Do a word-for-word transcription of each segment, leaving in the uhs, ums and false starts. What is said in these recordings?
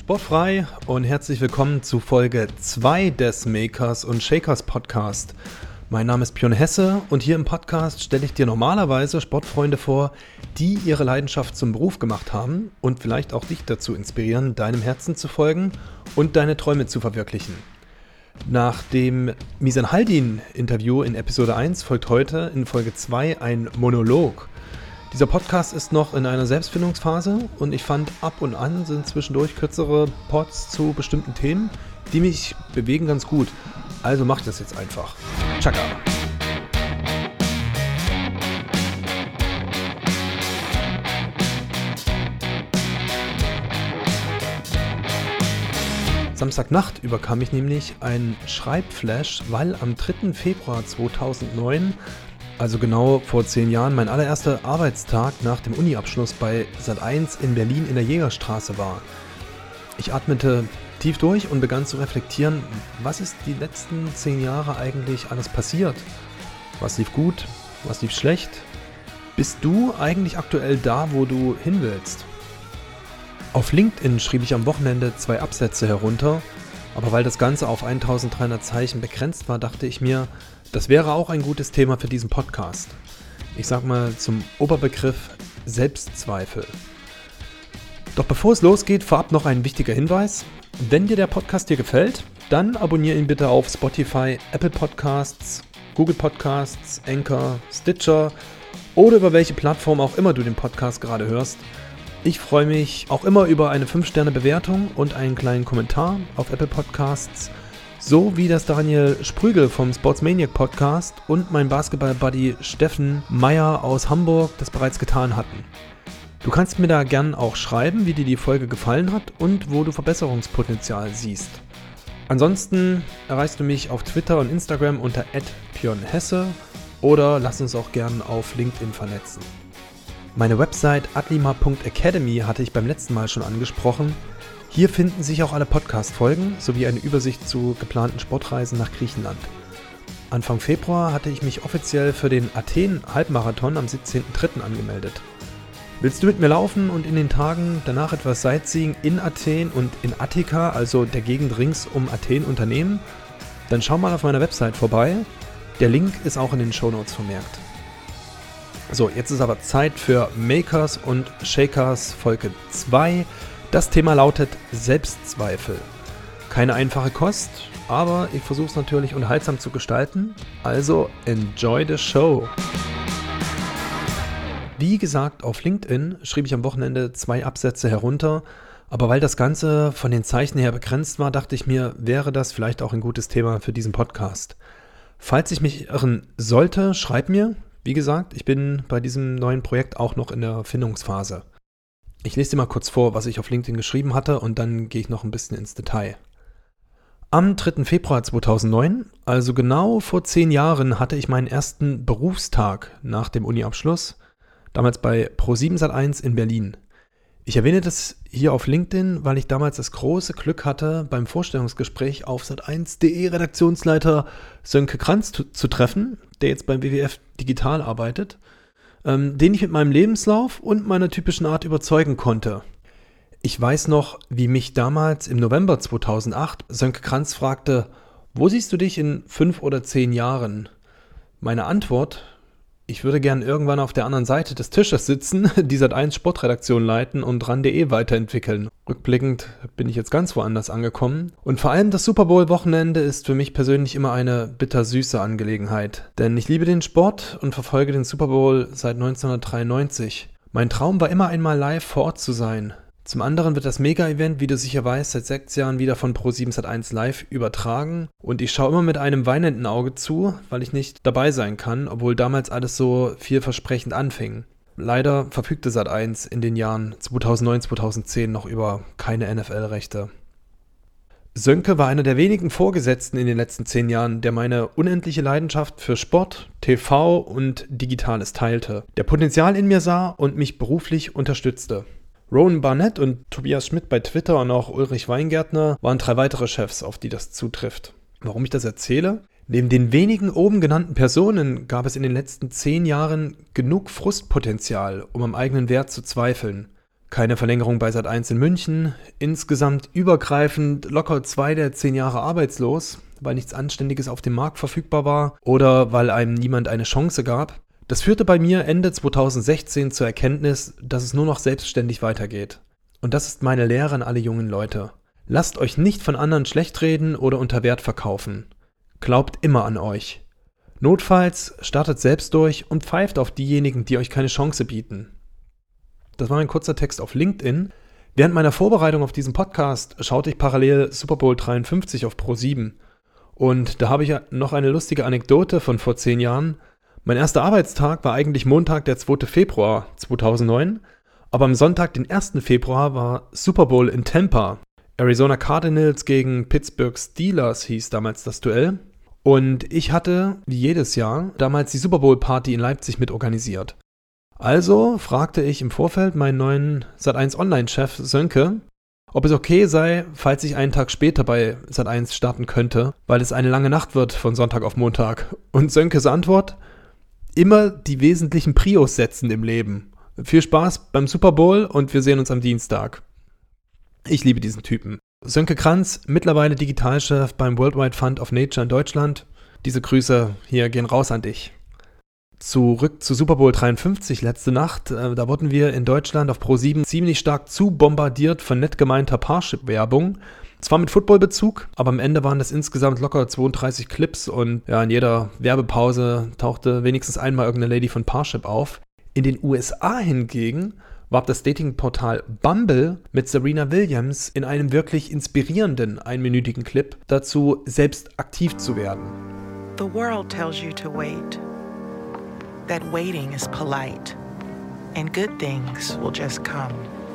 Sportfrei und herzlich willkommen zu Folge zwei des Makers und Shakers Podcast. Mein Name ist Björn Hesse und hier im Podcast stelle ich dir normalerweise Sportfreunde vor, die ihre Leidenschaft zum Beruf gemacht haben und vielleicht auch dich dazu inspirieren, deinem Herzen zu folgen und deine Träume zu verwirklichen. Nach dem Mizan Haldin-Interview in Episode eins folgt heute in Folge zwei ein Monolog. Dieser Podcast ist noch in einer Selbstfindungsphase und ich fand, ab und an sind zwischendurch kürzere Pods zu bestimmten Themen, die mich bewegen, ganz gut. Also mach ich das jetzt einfach. Tschakka! Samstagnacht überkam mich nämlich ein Schreibflash, weil am dritten Februar zweitausendneun, also genau vor zehn Jahren, mein allererster Arbeitstag nach dem Uni-Abschluss bei Sat eins in Berlin in der Jägerstraße war. Ich atmete tief durch und begann zu reflektieren, was ist die letzten zehn Jahre eigentlich alles passiert? Was lief gut? Was lief schlecht? Bist du eigentlich aktuell da, wo du hin willst? Auf LinkedIn schrieb ich am Wochenende zwei Absätze herunter, aber weil das Ganze auf eintausenddreihundert Zeichen begrenzt war, dachte ich mir, das wäre auch ein gutes Thema für diesen Podcast. Ich sag mal zum Oberbegriff Selbstzweifel. Doch bevor es losgeht, vorab noch ein wichtiger Hinweis. Wenn dir der Podcast hier gefällt, dann abonniere ihn bitte auf Spotify, Apple Podcasts, Google Podcasts, Anchor, Stitcher oder über welche Plattform auch immer du den Podcast gerade hörst. Ich freue mich auch immer über eine fünf Sterne Bewertung und einen kleinen Kommentar auf Apple Podcasts, so wie das Daniel Sprügel vom Sportsmaniac Podcast und mein Basketball-Buddy Steffen Meyer aus Hamburg das bereits getan hatten. Du kannst mir da gern auch schreiben, wie dir die Folge gefallen hat und wo du Verbesserungspotenzial siehst. Ansonsten erreichst du mich auf Twitter und Instagram unter at björnhesse oder lass uns auch gern auf LinkedIn vernetzen. Meine Website adlima punkt academy hatte ich beim letzten Mal schon angesprochen. Hier finden sich auch alle Podcast-Folgen sowie eine Übersicht zu geplanten Sportreisen nach Griechenland. Anfang Februar hatte ich mich offiziell für den Athen-Halbmarathon am siebzehnten dritten angemeldet. Willst du mit mir laufen und in den Tagen danach etwas Sightseeing in Athen und in Attika, also der Gegend rings um Athen, unternehmen? Dann schau mal auf meiner Website vorbei. Der Link ist auch in den Shownotes vermerkt. So, jetzt ist aber Zeit für Makers und Shakers Folge zwei. Das Thema lautet Selbstzweifel. Keine einfache Kost, aber ich versuche es natürlich unterhaltsam zu gestalten. Also enjoy the show! Wie gesagt, auf LinkedIn schrieb ich am Wochenende zwei Absätze herunter, aber weil das Ganze von den Zeichen her begrenzt war, dachte ich mir, wäre das vielleicht auch ein gutes Thema für diesen Podcast. Falls ich mich irren sollte, schreib mir. Wie gesagt, ich bin bei diesem neuen Projekt auch noch in der Findungsphase. Ich lese dir mal kurz vor, was ich auf LinkedIn geschrieben hatte und dann gehe ich noch ein bisschen ins Detail. Am dritten Februar zweitausendneun, also genau vor zehn Jahren, hatte ich meinen ersten Berufstag nach dem Uni-Abschluss, damals bei ProSieben Sat eins in Berlin. Ich erwähne das hier auf LinkedIn, weil ich damals das große Glück hatte, beim Vorstellungsgespräch auf Sat eins punkt de Redaktionsleiter Sönke Kranz zu, zu treffen, der jetzt beim W W F Digital arbeitet, ähm, den ich mit meinem Lebenslauf und meiner typischen Art überzeugen konnte. Ich weiß noch, wie mich damals im November zweitausendacht Sönke Kranz fragte, wo siehst du dich in fünf oder zehn Jahren? Meine Antwort: Ich würde gern irgendwann auf der anderen Seite des Tisches sitzen, die Sat eins Sportredaktion leiten und ran punkt de weiterentwickeln. Rückblickend bin ich jetzt ganz woanders angekommen. Und vor allem das Super Bowl-Wochenende ist für mich persönlich immer eine bittersüße Angelegenheit. Denn ich liebe den Sport und verfolge den Super Bowl seit neunzehnhundertdreiundneunzig. Mein Traum war immer einmal live vor Ort zu sein. Zum anderen wird das Mega-Event, wie du sicher weißt, seit sechs Jahren wieder von ProSieben Sat eins live übertragen und ich schaue immer mit einem weinenden Auge zu, weil ich nicht dabei sein kann, obwohl damals alles so vielversprechend anfing. Leider verfügte Sat eins in den Jahren zweitausendneun, zweitausendzehn noch über keine N F L-Rechte. Sönke war einer der wenigen Vorgesetzten in den letzten zehn Jahren, der meine unendliche Leidenschaft für Sport, T V und Digitales teilte, der Potenzial in mir sah und mich beruflich unterstützte. Rowan Barnett und Tobias Schmidt bei Twitter und auch Ulrich Weingärtner waren drei weitere Chefs, auf die das zutrifft. Warum ich das erzähle? Neben den wenigen oben genannten Personen gab es in den letzten zehn Jahren genug Frustpotenzial, um am eigenen Wert zu zweifeln. keine Verlängerung bei Sat eins in München, insgesamt übergreifend locker zwei der zehn Jahre arbeitslos, weil nichts Anständiges auf dem Markt verfügbar war oder weil einem niemand eine Chance gab. Das führte bei mir Ende zweitausendsechzehn zur Erkenntnis, dass es nur noch selbstständig weitergeht. Und das ist meine Lehre an alle jungen Leute. Lasst euch nicht von anderen schlecht reden oder unter Wert verkaufen. Glaubt immer an euch. Notfalls startet selbst durch und pfeift auf diejenigen, die euch keine Chance bieten. Das war ein kurzer Text auf LinkedIn. Während meiner Vorbereitung auf diesen Podcast schaute ich parallel Super Bowl dreiundfünfzig auf Pro sieben. Und da habe ich noch eine lustige Anekdote von vor zehn Jahren. Mein erster Arbeitstag war eigentlich Montag, der zweiter Februar zweitausendneun. Aber am Sonntag, den ersten Februar, war Super Bowl in Tampa. Arizona Cardinals gegen Pittsburgh Steelers hieß damals das Duell. Und ich hatte, wie jedes Jahr, damals die Super Bowl Party in Leipzig mit organisiert. Also fragte ich im Vorfeld meinen neuen Sat eins Online-Chef Sönke, ob es okay sei, falls ich einen Tag später bei Sat eins starten könnte, weil es eine lange Nacht wird von Sonntag auf Montag. Und Sönkes Antwort: immer die wesentlichen Prios setzen im Leben. Viel Spaß beim Super Bowl und wir sehen uns am Dienstag. Ich liebe diesen Typen. Sönke Kranz, mittlerweile Digitalchef beim Worldwide Fund of Nature in Deutschland. Diese Grüße hier gehen raus an dich. Zurück zu Super Bowl dreiundfünfzig letzte Nacht. Da wurden wir in Deutschland auf Pro sieben ziemlich stark zu bombardiert von nett gemeinter Parship-Werbung. Zwar mit Footballbezug, aber am Ende waren das insgesamt locker zweiunddreißig Clips und ja, in jeder Werbepause tauchte wenigstens einmal irgendeine Lady von Parship auf. In den U S A hingegen warb das Datingportal Bumble mit Serena Williams in einem wirklich inspirierenden einminütigen Clip dazu, selbst aktiv zu werden. The world tells you to wait. That waiting is polite, and good things will just come.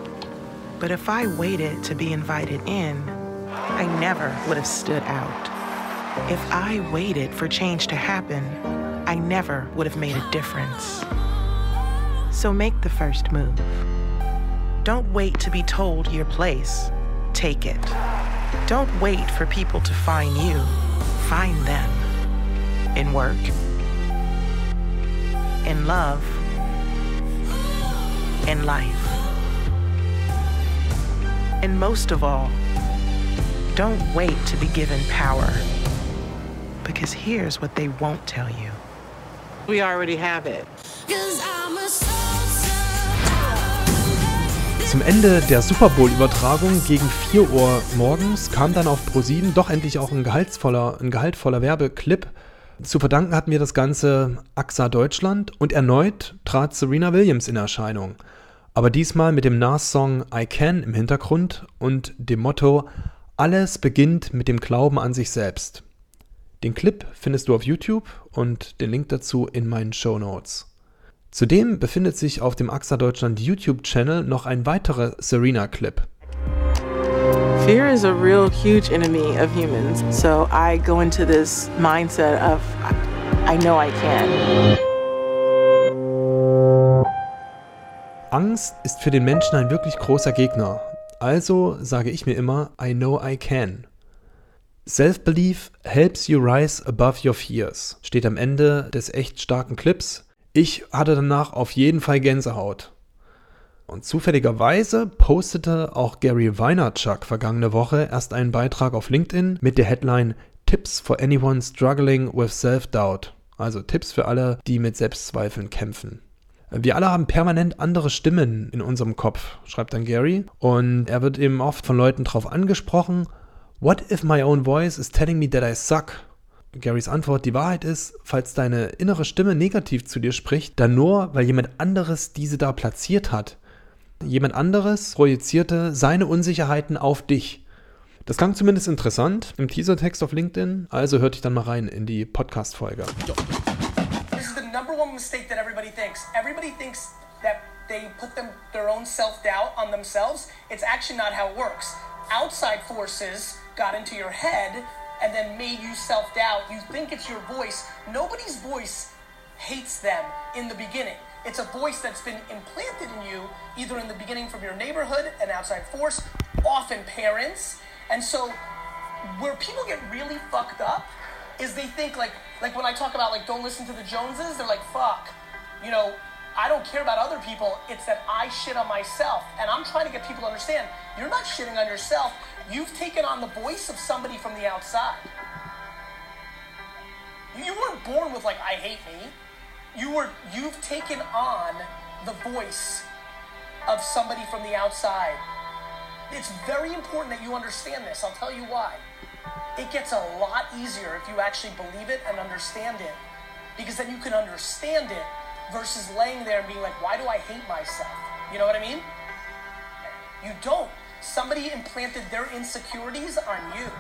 But if I waited to be invited in, I never would have stood out. If I waited for change to happen, I never would have made a difference. So make the first move. Don't wait to be told your place. Take it. Don't wait for people to find you. Find them. In work, in love, in life. And most of all, don't wait to be given power. Because here's what they won't tell you. We already have it. Zum Ende der Super Bowl-Übertragung gegen vier Uhr morgens kam dann auf Pro sieben doch endlich auch ein gehaltsvoller, ein gehaltvoller Werbeclip. Zu verdanken hat mir das Ganze A X A Deutschland und erneut trat Serena Williams in Erscheinung. Aber diesmal mit dem Nas-Song I Can im Hintergrund und dem Motto: Alles beginnt mit dem Glauben an sich selbst. Den Clip findest du auf YouTube und den Link dazu in meinen Shownotes. Zudem befindet sich auf dem A X A Deutschland YouTube-Channel noch ein weiterer Serena-Clip. Fear is a real huge enemy of humans, so I go into this mindset of I know I can. Angst ist für den Menschen ein wirklich großer Gegner. Also sage ich mir immer, I know I can. Self-belief helps you rise above your fears, steht am Ende des echt starken Clips. Ich hatte danach auf jeden Fall Gänsehaut. Und zufälligerweise postete auch Gary Vaynerchuk vergangene Woche erst einen Beitrag auf LinkedIn mit der Headline Tips for anyone struggling with self-doubt. Also Tipps für alle, die mit Selbstzweifeln kämpfen. Wir alle haben permanent andere Stimmen in unserem Kopf, schreibt dann Gary. Und er wird eben oft von Leuten drauf angesprochen. What if my own voice is telling me that I suck? Garys Antwort: Die Wahrheit ist, falls deine innere Stimme negativ zu dir spricht, dann nur, weil jemand anderes diese da platziert hat. Jemand anderes projizierte seine Unsicherheiten auf dich. Das klang zumindest interessant im Teasertext auf LinkedIn, also hört dich dann mal rein in die Podcast-Folge. This is the number one mistake that everybody thinks. Everybody thinks that they put them, their own self-doubt on themselves. It's actually not how it works. Outside forces got into your head and then made you self-doubt. You think it's your voice. Nobody's voice hates them in the beginning. It's a voice that's been implanted in you, either in the beginning from your neighborhood, an outside force, often parents. And so where people get really fucked up is they think like, like when I talk about like don't listen to the Joneses, they're like, fuck, you know, I don't care about other people, it's that I shit on myself. And I'm trying to get people to understand, you're not shitting on yourself, you've taken on the voice of somebody from the outside. You weren't born with like, I hate me. You were, you've taken on the voice of somebody from the outside. It's very important that you understand this. I'll tell you why. It gets a lot easier if you actually believe it and understand it. Because then you can understand it versus laying there and being like, why do I hate myself? You know what I mean? You don't. Somebody implanted their insecurities on you.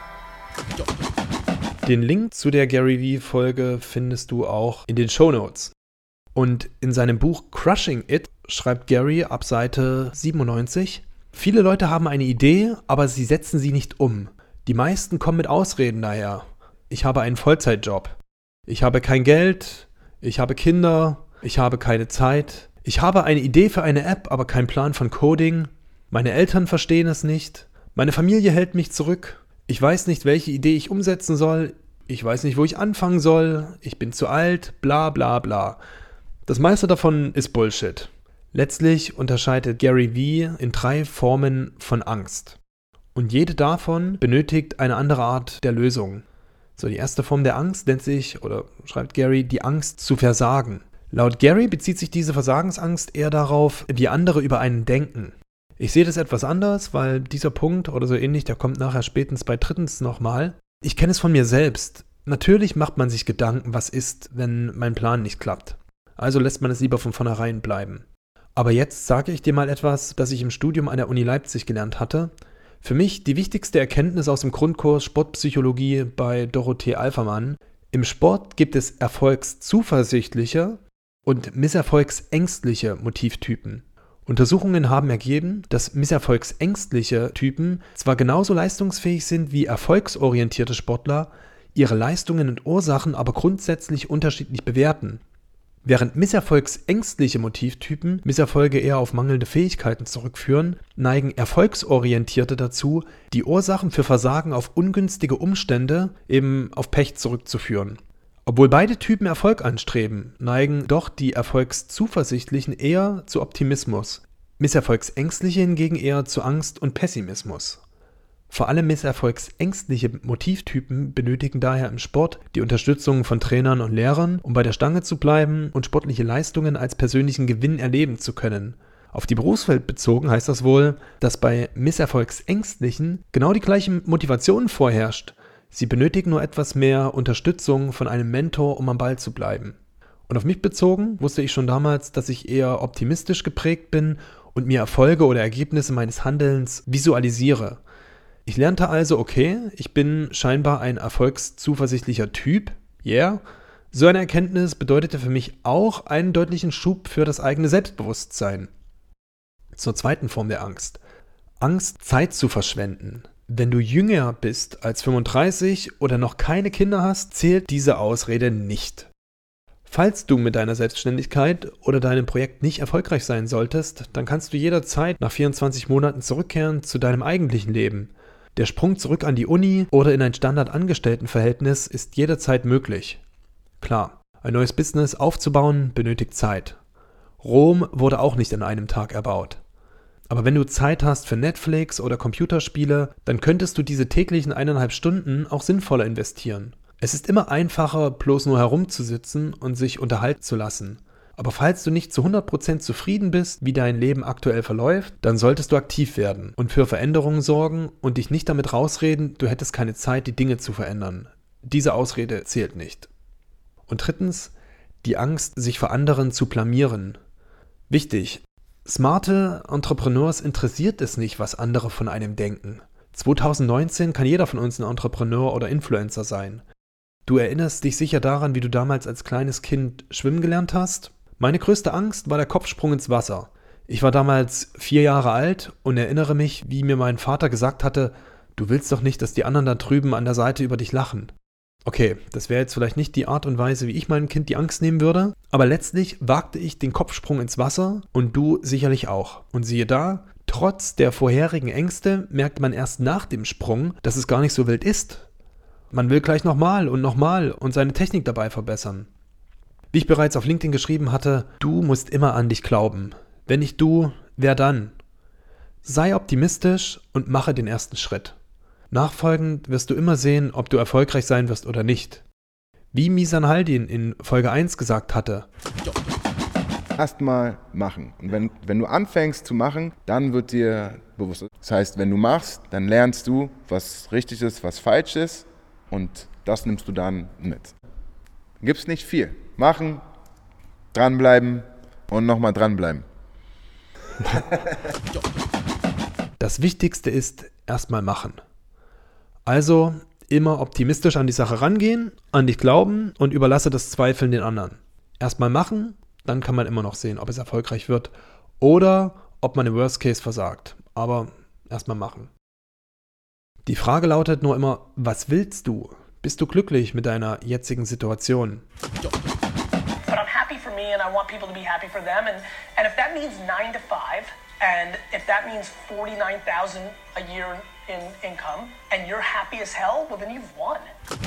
Den Link zu der Gary Vee-Folge findest du auch in den Shownotes. Und in seinem Buch Crushing It schreibt Gary ab Seite siebenundneunzig: Viele Leute haben eine Idee, aber sie setzen sie nicht um. Die meisten kommen mit Ausreden daher. Ich habe einen Vollzeitjob. Ich habe kein Geld. Ich habe Kinder. Ich habe keine Zeit. Ich habe eine Idee für eine App, aber keinen Plan von Coding. Meine Eltern verstehen es nicht. Meine Familie hält mich zurück. Ich weiß nicht, welche Idee ich umsetzen soll. Ich weiß nicht, wo ich anfangen soll. Ich bin zu alt. Bla bla bla. Das meiste davon ist Bullshit. Letztlich unterscheidet Gary Vee in drei Formen von Angst. Und jede davon benötigt eine andere Art der Lösung. So, die erste Form der Angst nennt sich, oder schreibt Gary, die Angst zu versagen. Laut Gary bezieht sich diese Versagensangst eher darauf, wie andere über einen denken. Ich sehe das etwas anders, weil dieser Punkt oder so ähnlich, der kommt nachher spätestens bei drittens nochmal. Ich kenne es von mir selbst. Natürlich macht man sich Gedanken, was ist, wenn mein Plan nicht klappt. Also lässt man es lieber von vornherein bleiben. Aber jetzt sage ich dir mal etwas, das ich im Studium an der Uni Leipzig gelernt hatte. Für mich die wichtigste Erkenntnis aus dem Grundkurs Sportpsychologie bei Dorothee Alfermann: Im Sport gibt es erfolgszuversichtliche und misserfolgsängstliche Motivtypen. Untersuchungen haben ergeben, dass misserfolgsängstliche Typen zwar genauso leistungsfähig sind wie erfolgsorientierte Sportler, ihre Leistungen und Ursachen aber grundsätzlich unterschiedlich bewerten. Während misserfolgsängstliche Motivtypen Misserfolge eher auf mangelnde Fähigkeiten zurückführen, neigen Erfolgsorientierte dazu, die Ursachen für Versagen auf ungünstige Umstände, eben auf Pech zurückzuführen. Obwohl beide Typen Erfolg anstreben, neigen doch die Erfolgszuversichtlichen eher zu Optimismus, Misserfolgsängstliche hingegen eher zu Angst und Pessimismus. Vor allem misserfolgsängstliche Motivtypen benötigen daher im Sport die Unterstützung von Trainern und Lehrern, um bei der Stange zu bleiben und sportliche Leistungen als persönlichen Gewinn erleben zu können. Auf die Berufswelt bezogen heißt das wohl, dass bei Misserfolgsängstlichen genau die gleiche Motivation vorherrscht. Sie benötigen nur etwas mehr Unterstützung von einem Mentor, um am Ball zu bleiben. Und auf mich bezogen wusste ich schon damals, dass ich eher optimistisch geprägt bin und mir Erfolge oder Ergebnisse meines Handelns visualisiere. Ich lernte also, okay, ich bin scheinbar ein erfolgszuversichtlicher Typ, yeah. So eine Erkenntnis bedeutete für mich auch einen deutlichen Schub für das eigene Selbstbewusstsein. Zur zweiten Form der Angst. Angst, Zeit zu verschwenden. Wenn du jünger bist als fünfunddreißig oder noch keine Kinder hast, zählt diese Ausrede nicht. Falls du mit deiner Selbstständigkeit oder deinem Projekt nicht erfolgreich sein solltest, dann kannst du jederzeit nach vierundzwanzig Monaten zurückkehren zu deinem eigentlichen Leben. Der Sprung zurück an die Uni oder in ein Standardangestelltenverhältnis ist jederzeit möglich. Klar, ein neues Business aufzubauen benötigt Zeit. Rom wurde auch nicht an einem Tag erbaut. Aber wenn du Zeit hast für Netflix oder Computerspiele, dann könntest du diese täglichen eineinhalb Stunden auch sinnvoller investieren. Es ist immer einfacher, bloß nur herumzusitzen und sich unterhalten zu lassen. Aber falls du nicht zu hundert Prozent zufrieden bist, wie dein Leben aktuell verläuft, dann solltest du aktiv werden und für Veränderungen sorgen und dich nicht damit rausreden, du hättest keine Zeit, die Dinge zu verändern. Diese Ausrede zählt nicht. Und drittens, die Angst, sich vor anderen zu blamieren. Wichtig, smarte Entrepreneurs interessiert es nicht, was andere von einem denken. zwanzig neunzehn kann jeder von uns ein Entrepreneur oder Influencer sein. Du erinnerst dich sicher daran, wie du damals als kleines Kind schwimmen gelernt hast? Meine größte Angst war der Kopfsprung ins Wasser. Ich war damals vier Jahre alt und erinnere mich, wie mir mein Vater gesagt hatte, du willst doch nicht, dass die anderen da drüben an der Seite über dich lachen. Okay, das wäre jetzt vielleicht nicht die Art und Weise, wie ich meinem Kind die Angst nehmen würde, aber letztlich wagte ich den Kopfsprung ins Wasser und du sicherlich auch. Und siehe da, trotz der vorherigen Ängste merkt man erst nach dem Sprung, dass es gar nicht so wild ist. Man will gleich nochmal und nochmal und seine Technik dabei verbessern. Wie ich bereits auf LinkedIn geschrieben hatte, du musst immer an dich glauben. Wenn nicht du, wer dann? Sei optimistisch und mache den ersten Schritt. Nachfolgend wirst du immer sehen, ob du erfolgreich sein wirst oder nicht. Wie Misan Haldin in Folge eins gesagt hatte. Erstmal machen. Und wenn, wenn du anfängst zu machen, dann wird dir bewusst. Das heißt, wenn du machst, dann lernst du, was richtig ist, was falsch ist und das nimmst du dann mit. Gibt's nicht viel. Machen, dranbleiben und nochmal dranbleiben. Das Wichtigste ist erstmal machen. Also immer optimistisch an die Sache rangehen, an dich glauben und überlasse das Zweifeln den anderen. Erstmal machen, dann kann man immer noch sehen, ob es erfolgreich wird oder ob man im Worst Case versagt. Aber erstmal machen. Die Frage lautet nur immer, was willst du? Bist du glücklich mit deiner jetzigen Situation? But I'm happy for me and I want people to be happy for them. And, and if that means nine to five and if that means forty-nine thousand a year in income and you're happy as hell, well then you've won.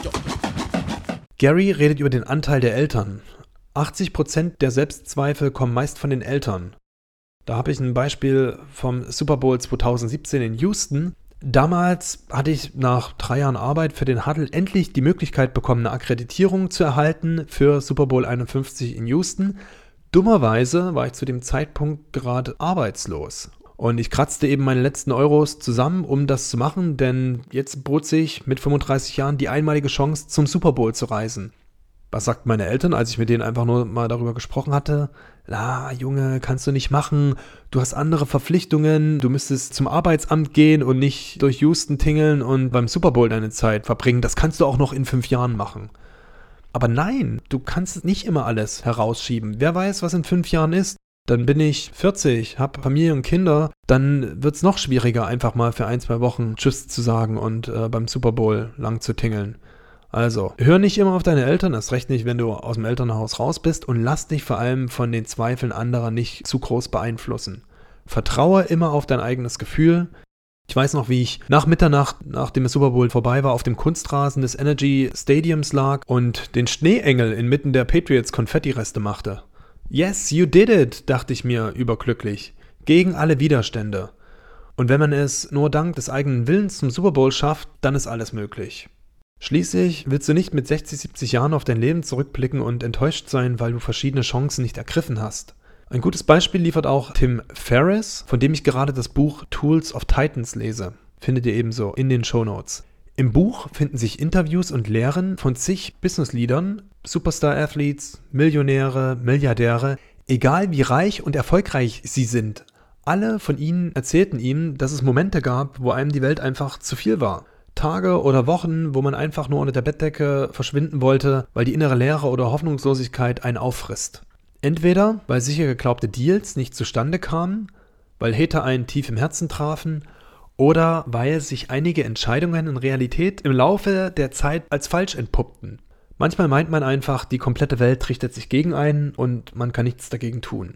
Gary redet über den Anteil der Eltern. achtzig Prozent der Selbstzweifel kommen meist von den Eltern. Da habe ich ein Beispiel vom Super Bowl zwanzig siebzehn in Houston. Damals hatte ich nach drei Jahren Arbeit für den Huddle endlich die Möglichkeit bekommen, eine Akkreditierung zu erhalten für Super Bowl einundfünfzig in Houston. Dummerweise war ich zu dem Zeitpunkt gerade arbeitslos. Und ich kratzte eben meine letzten Euros zusammen, um das zu machen, denn jetzt bot sich mit fünfunddreißig Jahren die einmalige Chance, zum Super Bowl zu reisen. Was sagten meine Eltern, als ich mit denen einfach nur mal darüber gesprochen hatte? Na, Junge, kannst du nicht machen. Du hast andere Verpflichtungen. Du müsstest zum Arbeitsamt gehen und nicht durch Houston tingeln und beim Super Bowl deine Zeit verbringen. Das kannst du auch noch in fünf Jahren machen. Aber nein, du kannst nicht immer alles herausschieben. Wer weiß, was in fünf Jahren ist? Dann bin ich vierzig, habe Familie und Kinder. Dann wird es noch schwieriger, einfach mal für ein, zwei Wochen Tschüss zu sagen und äh, beim Super Bowl lang zu tingeln. Also, hör nicht immer auf deine Eltern, erst recht nicht, wenn du aus dem Elternhaus raus bist und lass dich vor allem von den Zweifeln anderer nicht zu groß beeinflussen. Vertraue immer auf dein eigenes Gefühl. Ich weiß noch, wie ich nach Mitternacht, nachdem der Super Bowl vorbei war, auf dem Kunstrasen des Energy Stadiums lag und den Schneeengel inmitten der Patriots Konfettireste machte. Yes, you did it, dachte ich mir überglücklich. Gegen alle Widerstände. Und wenn man es nur dank des eigenen Willens zum Super Bowl schafft, dann ist alles möglich. Schließlich willst du nicht mit sechzig, siebzig Jahren auf dein Leben zurückblicken und enttäuscht sein, weil du verschiedene Chancen nicht ergriffen hast. Ein gutes Beispiel liefert auch Tim Ferriss, von dem ich gerade das Buch Tools of Titans lese. Findet ihr ebenso in den Shownotes. Im Buch finden sich Interviews und Lehren von zig Business-Leadern, Superstar-Athletes, Millionäre, Milliardäre, egal wie reich und erfolgreich sie sind. Alle von ihnen erzählten ihm, dass es Momente gab, wo einem die Welt einfach zu viel war. Tage oder Wochen, wo man einfach nur unter der Bettdecke verschwinden wollte, weil die innere Leere oder Hoffnungslosigkeit einen auffrisst. Entweder, weil sicher geglaubte Deals nicht zustande kamen, weil Hater einen tief im Herzen trafen oder weil sich einige Entscheidungen in Realität im Laufe der Zeit als falsch entpuppten. Manchmal meint man einfach, die komplette Welt richtet sich gegen einen und man kann nichts dagegen tun.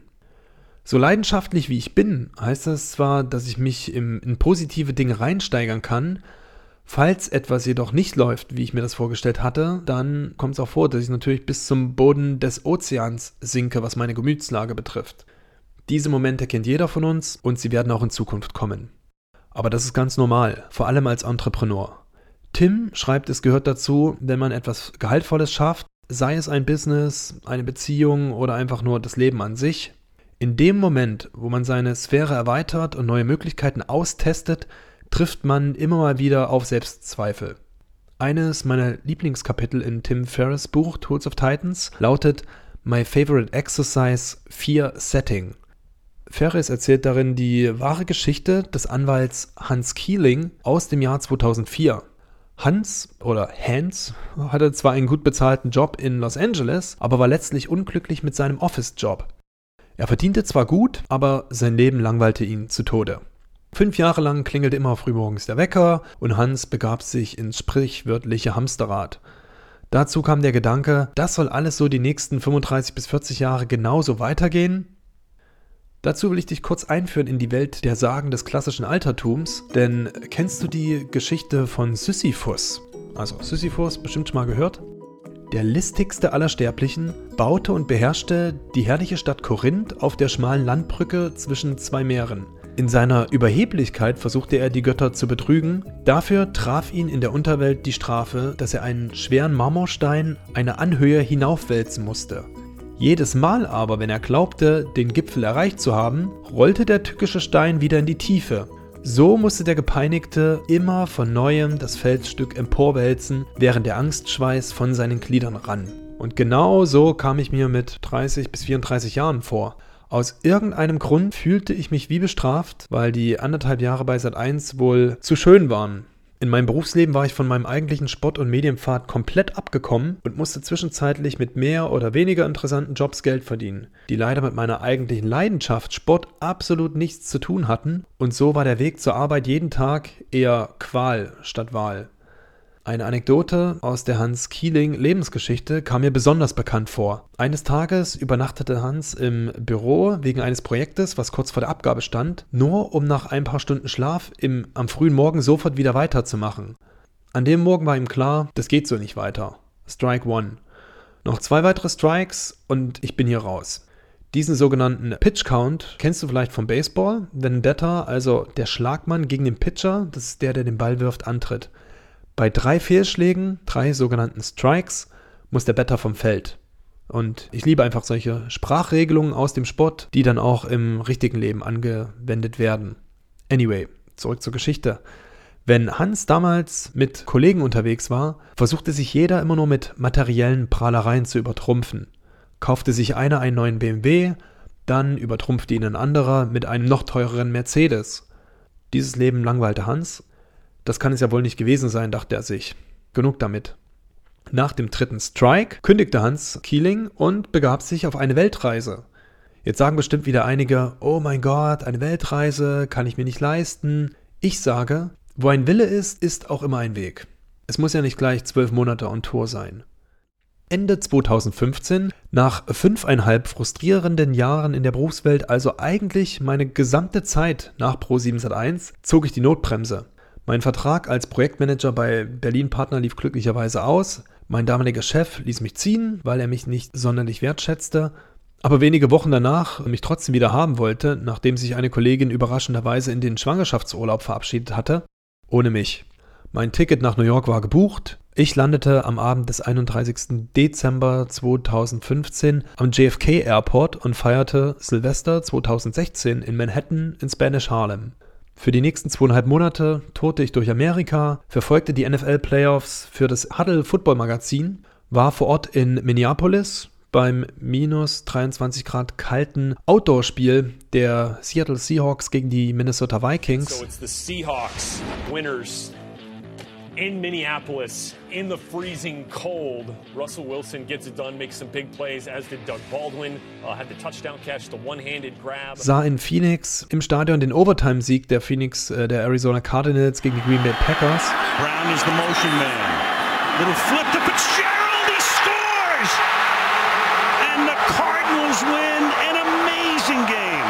So leidenschaftlich wie ich bin, heißt das zwar, dass ich mich im, in positive Dinge reinsteigern kann. Falls etwas jedoch nicht läuft, wie ich mir das vorgestellt hatte, dann kommt es auch vor, dass ich natürlich bis zum Boden des Ozeans sinke, was meine Gemütslage betrifft. Diese Momente kennt jeder von uns und sie werden auch in Zukunft kommen. Aber das ist ganz normal, vor allem als Entrepreneur. Tim schreibt, es gehört dazu, wenn man etwas Gehaltvolles schafft, sei es ein Business, eine Beziehung oder einfach nur das Leben an sich. In dem Moment, wo man seine Sphäre erweitert und neue Möglichkeiten austestet, trifft man immer mal wieder auf Selbstzweifel. Eines meiner Lieblingskapitel in Tim Ferriss' Buch Tools of Titans lautet My Favorite Exercise Fear Setting. Ferriss erzählt darin die wahre Geschichte des Anwalts Hans Keeling aus dem Jahr zweitausendvier. Hans oder Hans hatte zwar einen gut bezahlten Job in Los Angeles, aber war letztlich unglücklich mit seinem Office-Job. Er verdiente zwar gut, aber sein Leben langweilte ihn zu Tode. Fünf Jahre lang klingelte immer frühmorgens der Wecker und Hans begab sich ins sprichwörtliche Hamsterrad. Dazu kam der Gedanke, das soll alles so die nächsten fünfunddreißig bis vierzig Jahre genauso weitergehen? Dazu will ich dich kurz einführen in die Welt der Sagen des klassischen Altertums, denn kennst du die Geschichte von Sisyphus? Also Sisyphus, bestimmt schon mal gehört? der listigste aller Sterblichen, baute und beherrschte die herrliche Stadt Korinth auf der schmalen Landbrücke zwischen zwei Meeren. In seiner Überheblichkeit versuchte er, die Götter zu betrügen. Dafür traf ihn in der Unterwelt die Strafe, dass er einen schweren Marmorstein eine Anhöhe hinaufwälzen musste. Jedes Mal aber, wenn er glaubte, den Gipfel erreicht zu haben, rollte der tückische Stein wieder in die Tiefe. So musste der Gepeinigte immer von Neuem das Felsstück emporwälzen, während der Angstschweiß von seinen Gliedern rann. Und genau so kam ich mir mit dreißig bis vierunddreißig Jahren vor. Aus irgendeinem Grund fühlte ich mich wie bestraft, weil die anderthalb Jahre bei Sat eins wohl zu schön waren. In meinem Berufsleben war ich von meinem eigentlichen Sport- und Medienpfad komplett abgekommen und musste zwischenzeitlich mit mehr oder weniger interessanten Jobs Geld verdienen, die leider mit meiner eigentlichen Leidenschaft Sport absolut nichts zu tun hatten, und so war der Weg zur Arbeit jeden Tag eher Qual statt Wahl. Eine Anekdote aus der Hans-Kieling-Lebensgeschichte kam mir besonders bekannt vor. Eines Tages übernachtete Hans im Büro wegen eines Projektes, was kurz vor der Abgabe stand, nur um nach ein paar Stunden Schlaf im, am frühen Morgen sofort wieder weiterzumachen. An dem Morgen war ihm klar, das geht so nicht weiter. Strike One. Noch zwei weitere Strikes und ich bin hier raus. Diesen sogenannten Pitch Count kennst du vielleicht vom Baseball, wenn ein Batter, also der Schlagmann gegen den Pitcher, das ist der, der den Ball wirft, antritt. Bei drei Fehlschlägen, drei sogenannten Strikes, muss der Batter vom Feld. Und ich liebe einfach solche Sprachregelungen aus dem Sport, die dann auch im richtigen Leben angewendet werden. Anyway, zurück zur Geschichte. Wenn Hans damals mit Kollegen unterwegs war, versuchte sich jeder immer nur mit materiellen Prahlereien zu übertrumpfen. Kaufte sich einer einen neuen B M W, dann übertrumpfte ihn ein anderer mit einem noch teureren Mercedes. Dieses Leben langweilte Hans. Das kann es ja wohl nicht gewesen sein, dachte er sich. Genug damit. Nach dem dritten Strike kündigte Hans Kieling und begab sich auf eine Weltreise. Jetzt sagen bestimmt wieder einige, oh mein Gott, eine Weltreise kann ich mir nicht leisten. Ich sage, wo ein Wille ist, ist auch immer ein Weg. Es muss ja nicht gleich zwölf Monate on Tour sein. Ende zweitausendfünfzehn, nach fünfeinhalb frustrierenden Jahren in der Berufswelt, also eigentlich meine gesamte Zeit nach Pro sieben Sat eins, zog ich die Notbremse. Mein Vertrag als Projektmanager bei Berlin Partner lief glücklicherweise aus. Mein damaliger Chef ließ mich ziehen, weil er mich nicht sonderlich wertschätzte. Aber wenige Wochen danach mich trotzdem wieder haben wollte, nachdem sich eine Kollegin überraschenderweise in den Schwangerschaftsurlaub verabschiedet hatte, ohne mich. Mein Ticket nach New York war gebucht. Ich landete am Abend des einunddreißigsten Dezember zweitausendfünfzehn am J F K Airport und feierte Silvester zweitausendsechzehn in Manhattan in Spanish Harlem. Für die nächsten zweieinhalb Monate tourte ich durch Amerika, verfolgte die N F L-Playoffs für das Huddle Football Magazin, war vor Ort in Minneapolis beim minus dreiundzwanzig Grad kalten Outdoor-Spiel der Seattle Seahawks gegen die Minnesota Vikings. So it's the Seahawks winners in Minneapolis in the freezing cold. Russell Wilson gets it done, makes some big plays, as did Doug Baldwin. Uh, had the touchdown catch, the one-handed grab. Sah in Phoenix im Stadion den Overtime-Sieg der Phoenix, äh, der Arizona Cardinals gegen die Green Bay Packers. Brown is the motion man. Little flip to Fitzgerald, he scores! And the Cardinals win an amazing game.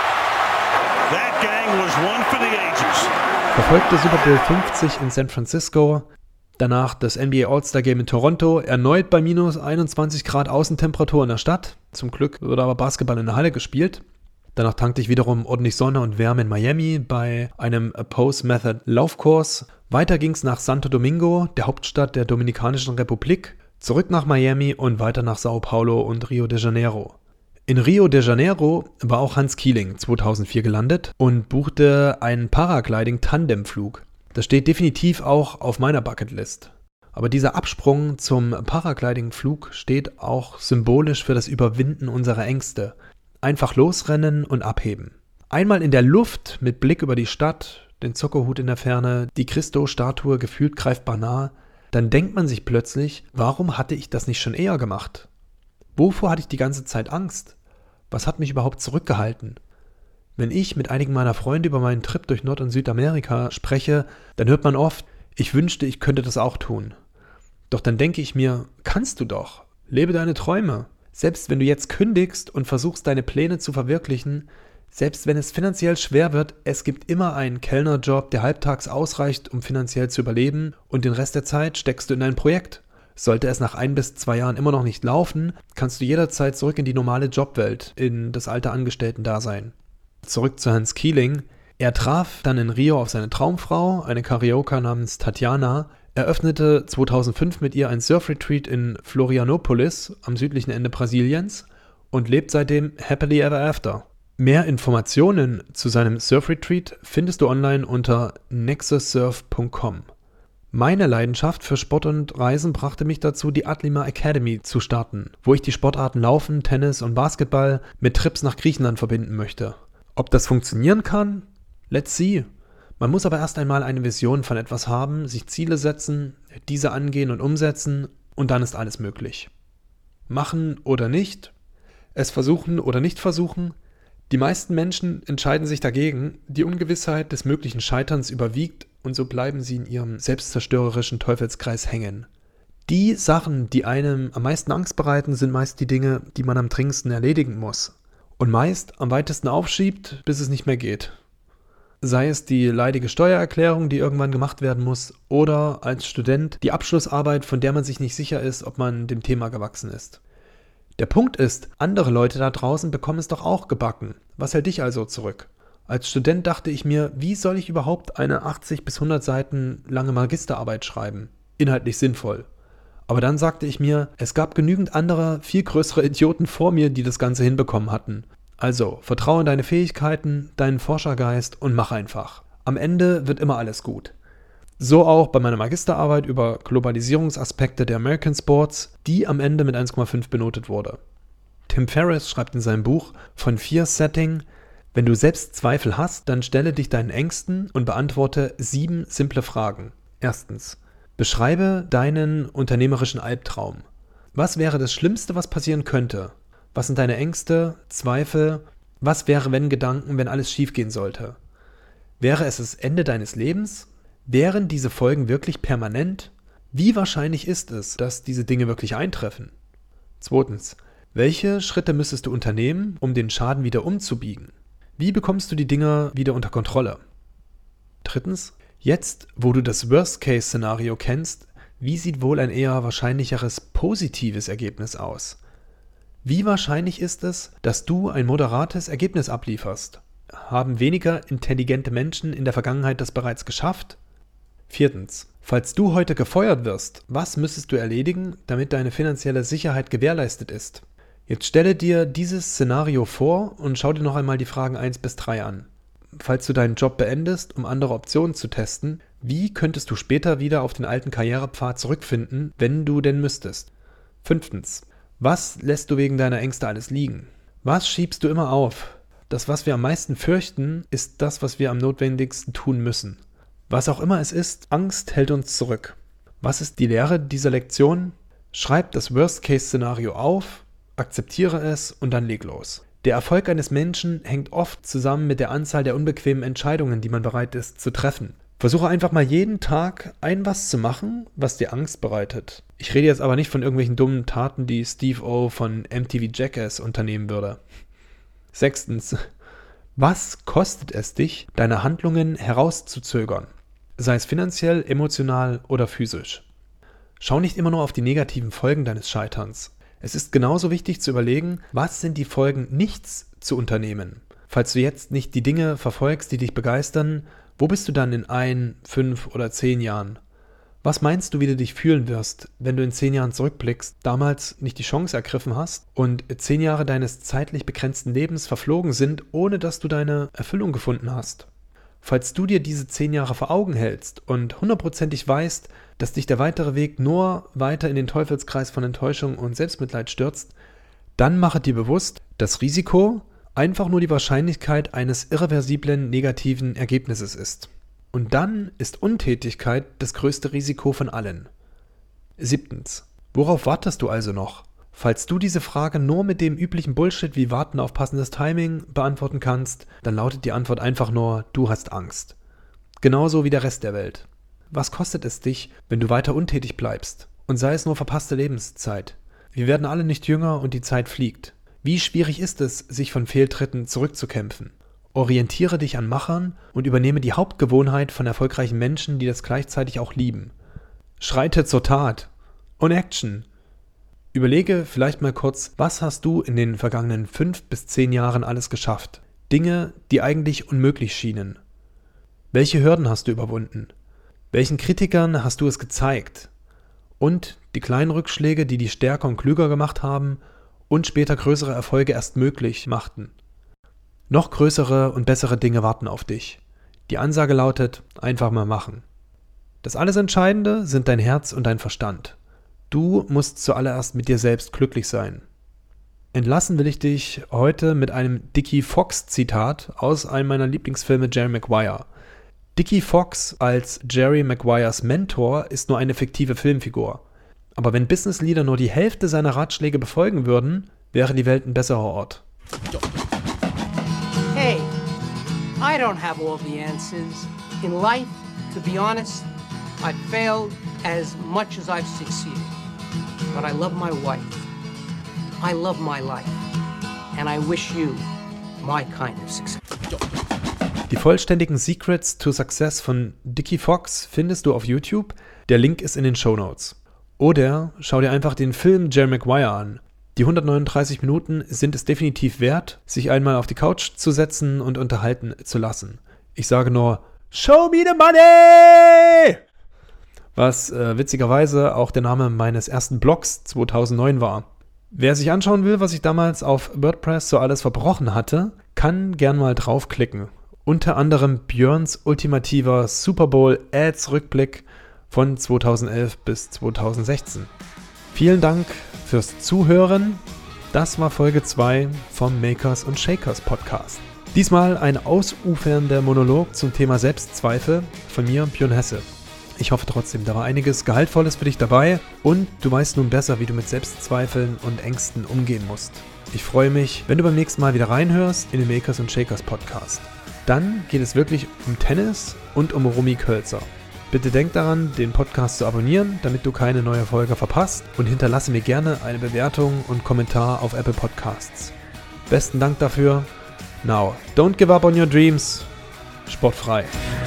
That gang was one for the ages. Verfolgte Super Bowl fünfzig in San Francisco, danach das N B A All-Star-Game in Toronto, erneut bei minus einundzwanzig Grad Außentemperatur in der Stadt. Zum Glück wurde aber Basketball in der Halle gespielt. Danach tankte ich wiederum ordentlich Sonne und Wärme in Miami bei einem Post-Method-Laufkurs. Weiter ging es nach Santo Domingo, der Hauptstadt der Dominikanischen Republik, zurück nach Miami und weiter nach Sao Paulo und Rio de Janeiro. In Rio de Janeiro war auch Hans Kieling zweitausendvier gelandet und buchte einen Paragliding-Tandemflug. Das steht definitiv auch auf meiner Bucketlist. Aber dieser Absprung zum Paragliding-Flug steht auch symbolisch für das Überwinden unserer Ängste. Einfach losrennen und abheben. Einmal in der Luft mit Blick über die Stadt, den Zuckerhut in der Ferne, die Christo-Statue gefühlt greifbar nah, dann denkt man sich plötzlich, warum hatte ich das nicht schon eher gemacht? Wovor hatte ich die ganze Zeit Angst? Was hat mich überhaupt zurückgehalten? Wenn ich mit einigen meiner Freunde über meinen Trip durch Nord- und Südamerika spreche, dann hört man oft, ich wünschte, ich könnte das auch tun. Doch dann denke ich mir, kannst du doch. Lebe deine Träume. Selbst wenn du jetzt kündigst und versuchst, deine Pläne zu verwirklichen, selbst wenn es finanziell schwer wird, es gibt immer einen Kellnerjob, der halbtags ausreicht, um finanziell zu überleben, und den Rest der Zeit steckst du in ein Projekt. Sollte es nach ein bis zwei Jahren immer noch nicht laufen, kannst du jederzeit zurück in die normale Jobwelt, in das alte Angestellten-Dasein. Zurück zu Hans Keeling. Er traf dann in Rio auf seine Traumfrau, eine Carioca namens Tatjana, eröffnete zweitausendfünf mit ihr ein Surfretreat in Florianópolis am südlichen Ende Brasiliens und lebt seitdem happily ever after. Mehr Informationen zu seinem Surfretreat findest du online unter nexus surf punkt com. Meine Leidenschaft für Sport und Reisen brachte mich dazu, die Atlima Academy zu starten, wo ich die Sportarten Laufen, Tennis und Basketball mit Trips nach Griechenland verbinden möchte. Ob das funktionieren kann? Let's see. Man muss aber erst einmal eine Vision von etwas haben, sich Ziele setzen, diese angehen und umsetzen und dann ist alles möglich. Machen oder nicht? Es versuchen oder nicht versuchen? Die meisten Menschen entscheiden sich dagegen, die Ungewissheit des möglichen Scheiterns überwiegt und so bleiben sie in ihrem selbstzerstörerischen Teufelskreis hängen. Die Sachen, die einem am meisten Angst bereiten, sind meist die Dinge, die man am dringendsten erledigen muss und meist am weitesten aufschiebt, bis es nicht mehr geht. Sei es die leidige Steuererklärung, die irgendwann gemacht werden muss, oder als Student die Abschlussarbeit, von der man sich nicht sicher ist, ob man dem Thema gewachsen ist. Der Punkt ist, andere Leute da draußen bekommen es doch auch gebacken. Was hält dich also zurück? Als Student dachte ich mir, wie soll ich überhaupt eine achtzig bis hundert Seiten lange Magisterarbeit schreiben? Inhaltlich sinnvoll. Aber dann sagte ich mir, es gab genügend andere, viel größere Idioten vor mir, die das Ganze hinbekommen hatten. Also, vertraue in deine Fähigkeiten, deinen Forschergeist und mach einfach. Am Ende wird immer alles gut. So auch bei meiner Magisterarbeit über Globalisierungsaspekte der American Sports, die am Ende mit eins Komma fünf benotet wurde. Tim Ferriss schreibt in seinem Buch von Fear Setting: Wenn du selbst Zweifel hast, dann stelle dich deinen Ängsten und beantworte sieben simple Fragen. Erstens. Beschreibe deinen unternehmerischen Albtraum. Was wäre das Schlimmste, was passieren könnte? Was sind deine Ängste, Zweifel? Was wäre, wenn Gedanken, wenn alles schiefgehen sollte? Wäre es das Ende deines Lebens? Wären diese Folgen wirklich permanent? Wie wahrscheinlich ist es, dass diese Dinge wirklich eintreffen? Zweitens. Welche Schritte müsstest du unternehmen, um den Schaden wieder umzubiegen? Wie bekommst du die Dinge wieder unter Kontrolle? Drittens. Jetzt, wo du das Worst-Case-Szenario kennst, wie sieht wohl ein eher wahrscheinlicheres positives Ergebnis aus? Wie wahrscheinlich ist es, dass du ein moderates Ergebnis ablieferst? Haben weniger intelligente Menschen in der Vergangenheit das bereits geschafft? Viertens. Falls du heute gefeuert wirst, was müsstest du erledigen, damit deine finanzielle Sicherheit gewährleistet ist? Jetzt stelle dir dieses Szenario vor und schau dir noch einmal die Fragen eins bis drei an. Falls du deinen Job beendest, um andere Optionen zu testen, wie könntest du später wieder auf den alten Karrierepfad zurückfinden, wenn du denn müsstest? Fünftens. Was lässt du wegen deiner Ängste alles liegen? Was schiebst du immer auf? Das, was wir am meisten fürchten, ist das, was wir am notwendigsten tun müssen. Was auch immer es ist, Angst hält uns zurück. Was ist die Lehre dieser Lektion? Schreib das Worst-Case-Szenario auf, akzeptiere es und dann leg los. Der Erfolg eines Menschen hängt oft zusammen mit der Anzahl der unbequemen Entscheidungen, die man bereit ist zu treffen. Versuche einfach mal jeden Tag ein was zu machen, was dir Angst bereitet. Ich rede jetzt aber nicht von irgendwelchen dummen Taten, die Steve O von M T V Jackass unternehmen würde. Sechstens. Was kostet es dich, deine Handlungen herauszuzögern? Sei es finanziell, emotional oder physisch. Schau nicht immer nur auf die negativen Folgen deines Scheiterns. Es ist genauso wichtig zu überlegen, was sind die Folgen, nichts zu unternehmen. Falls du jetzt nicht die Dinge verfolgst, die dich begeistern, wo bist du dann in ein, fünf oder zehn Jahren? Was meinst du, wie du dich fühlen wirst, wenn du in zehn Jahren zurückblickst, damals nicht die Chance ergriffen hast und zehn Jahre deines zeitlich begrenzten Lebens verflogen sind, ohne dass du deine Erfüllung gefunden hast? Falls du dir diese zehn Jahre vor Augen hältst und hundertprozentig weißt, dass dich der weitere Weg nur weiter in den Teufelskreis von Enttäuschung und Selbstmitleid stürzt, dann mache dir bewusst, das Risiko einfach nur die Wahrscheinlichkeit eines irreversiblen negativen Ergebnisses ist. Und dann ist Untätigkeit das größte Risiko von allen. Siebtens. Worauf wartest du also noch? Falls du diese Frage nur mit dem üblichen Bullshit wie Warten auf passendes Timing beantworten kannst, dann lautet die Antwort einfach nur, du hast Angst. Genauso wie der Rest der Welt. Was kostet es dich, wenn du weiter untätig bleibst? Und sei es nur verpasste Lebenszeit. Wir werden alle nicht jünger und die Zeit fliegt. Wie schwierig ist es, sich von Fehltritten zurückzukämpfen? Orientiere dich an Machern und übernehme die Hauptgewohnheit von erfolgreichen Menschen, die das gleichzeitig auch lieben. Schreite zur Tat. und Action. Überlege vielleicht mal kurz, was hast du in den vergangenen fünf bis zehn Jahren alles geschafft? Dinge, die eigentlich unmöglich schienen. Welche Hürden hast du überwunden? Welchen Kritikern hast du es gezeigt? Und die kleinen Rückschläge, die dich stärker und klüger gemacht haben und später größere Erfolge erst möglich machten. Noch größere und bessere Dinge warten auf dich. Die Ansage lautet, einfach mal machen. Das alles Entscheidende sind dein Herz und dein Verstand. Du musst zuallererst mit dir selbst glücklich sein. Entlassen will ich dich heute mit einem Dickie Fox-Zitat aus einem meiner Lieblingsfilme Jerry Maguire. Dickie Fox als Jerry Maguires Mentor ist nur eine fiktive Filmfigur. Aber wenn Business-Leader nur die Hälfte seiner Ratschläge befolgen würden, wäre die Welt ein besserer Ort. Hey, I don't have all the answers. In life, to be honest, I've failed as much as I've succeeded. But I love my wife. I love my life. And I wish you my kind of success. Die vollständigen Secrets to Success von Dickie Fox findest du auf YouTube. Der Link ist in den Shownotes. Oder schau dir einfach den Film Jerry Maguire an. Die hundertneununddreißig Minuten sind es definitiv wert, sich einmal auf die Couch zu setzen und unterhalten zu lassen. Ich sage nur, show me the money! Was äh, witzigerweise auch der Name meines ersten Blogs zweitausendneun war. Wer sich anschauen will, was ich damals auf WordPress so alles verbrochen hatte, kann gern mal draufklicken. Unter anderem Björns ultimativer Super Bowl Ads Rückblick von zweitausendelf bis zweitausendsechzehn. Vielen Dank fürs Zuhören. Das war Folge zwei vom Makers und Shakers Podcast. Diesmal ein ausufernder Monolog zum Thema Selbstzweifel von mir, Björn Hesse. Ich hoffe trotzdem, da war einiges Gehaltvolles für dich dabei und du weißt nun besser, wie du mit Selbstzweifeln und Ängsten umgehen musst. Ich freue mich, wenn du beim nächsten Mal wieder reinhörst in den Makers und Shakers Podcast. Dann geht es wirklich um Tennis und um Romy Kölzer. Bitte denk daran, den Podcast zu abonnieren, damit du keine neue Folge verpasst und hinterlasse mir gerne eine Bewertung und Kommentar auf Apple Podcasts. Besten Dank dafür. Now, don't give up on your dreams. Sportfrei.